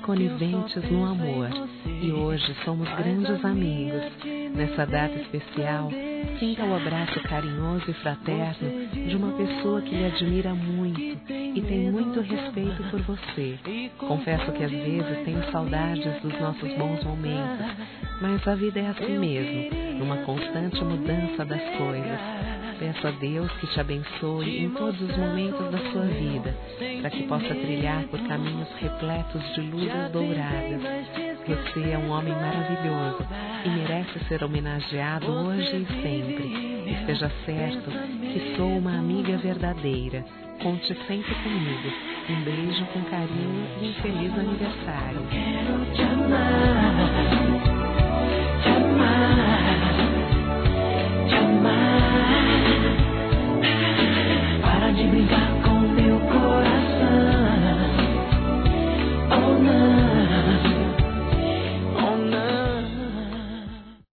coniventes no amor e hoje somos grandes amigos. Nessa data especial, sinta o abraço carinhoso e fraterno de uma pessoa que lhe admira muito e tem muito respeito por você. Confesso que às vezes tenho saudades dos nossos bons momentos, mas a vida é assim mesmo, numa constante mudança das coisas. Peço a Deus que te abençoe em todos os momentos da sua vida, para que possa trilhar por caminhos repletos de luzes douradas. Você é um homem maravilhoso e merece ser homenageado hoje e sempre. Esteja certo que sou uma amiga verdadeira. Conte sempre comigo. Um beijo com carinho e um feliz aniversário.